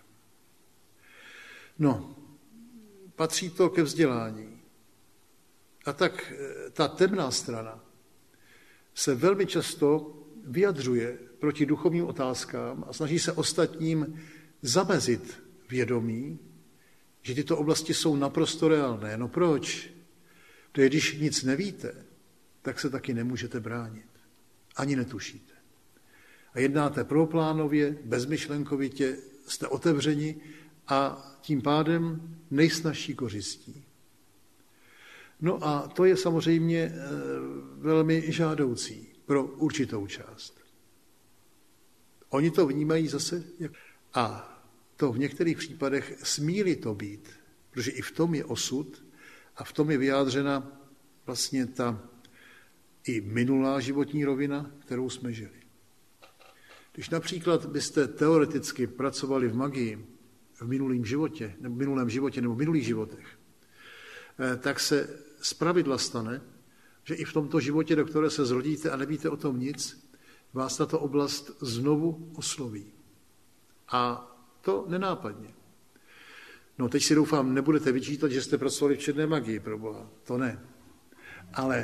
No, patří to ke vzdělání. A tak ta temná strana se velmi často vyjadřuje proti duchovním otázkám a snaží se ostatním zamezit vědomí, že tyto oblasti jsou naprosto reálné. No proč? To je, když nic nevíte, tak se taky nemůžete bránit. Ani netušíte. A jednáte prvoplánově, bezmyšlenkovitě, jste otevřeni a tím pádem nejsnažší kořistí. No a to je samozřejmě velmi žádoucí pro určitou část. Oni to vnímají zase, a to v některých případech smí-li to být, protože i v tom je osud a v tom je vyjádřena vlastně ta i minulá životní rovina, kterou jsme žili. Když například byste teoreticky pracovali v magii, v minulém životě, nebo v minulém životě, nebo v minulých životech, tak se zpravidla stane, že i v tomto životě, do které se zrodíte a nevíte o tom nic, vás tato oblast znovu osloví. A to nenápadně. No teď si doufám, nebudete vyčítat, že jste pracovali v černé magii, pro Boha. To ne. Ale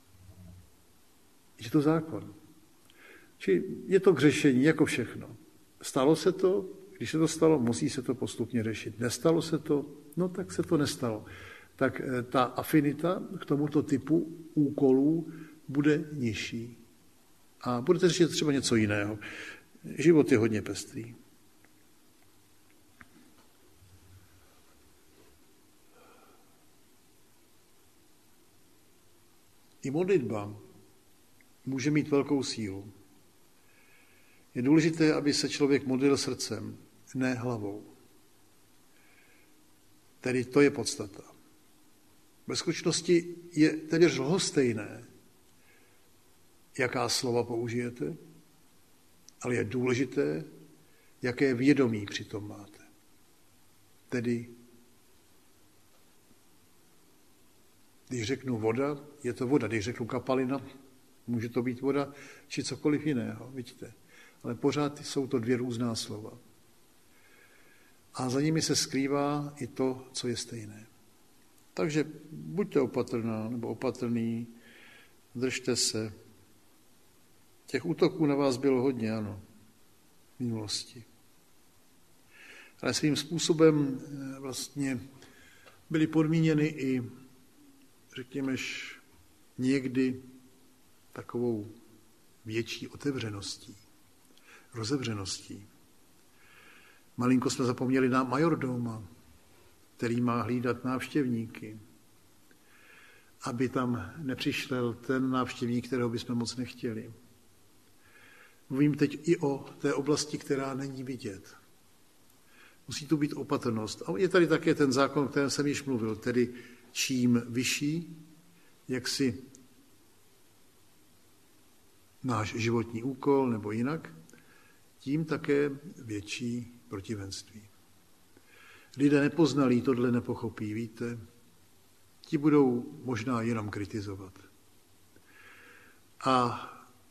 je to zákon. Či je to k řešení, jako všechno. Stalo se to, když se to stalo, musí se to postupně řešit. Nestalo se to, no tak se to nestalo. Tak ta afinita k tomuto typu úkolů bude nižší. A budete řešit třeba něco jiného. Život je hodně pestrý. I modlitba může mít velkou sílu. Je důležité, aby se člověk modlil srdcem, ne hlavou. Tedy to je podstata. Ve skutečnosti je téměř lhostejné, jaká slova použijete, ale je důležité, jaké vědomí přitom máte. Tedy, když řeknu voda, je to voda. Když řeknu kapalina, může to být voda, či cokoliv jiného, vidíte. Ale pořád jsou to dvě různá slova. A za nimi se skrývá i to, co je stejné. Takže buďte opatrná nebo opatrný, držte se. Těch útoků na vás bylo hodně, ano, v minulosti. Ale svým způsobem vlastně byly podmíněny i, řekněme, někdy takovou větší otevřeností, rozevřeností. Malinko jsme zapomněli na majordoma, který má hlídat návštěvníky, aby tam nepřišel ten návštěvník, kterého bychom moc nechtěli. Mluvím teď i o té oblasti, která není vidět. Musí tu být opatrnost. A je tady také ten zákon, o kterém jsem již mluvil, tedy čím vyšší, jak si náš životní úkol nebo jinak, tím také větší protivenství. Lidé nepoznalí tohle nepochopí, víte, ti budou možná jenom kritizovat. A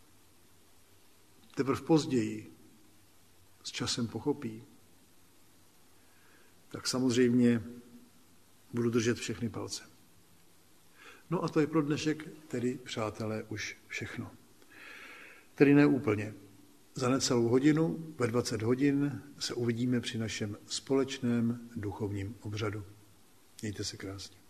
teprve později s časem pochopí, tak samozřejmě budu držet všechny palce. No a to je pro dnešek, tedy, přátelé, už všechno. Tedy ne úplně. Za necelou hodinu, ve dvacet hodin, se uvidíme při našem společném duchovním obřadu. Mějte se krásně.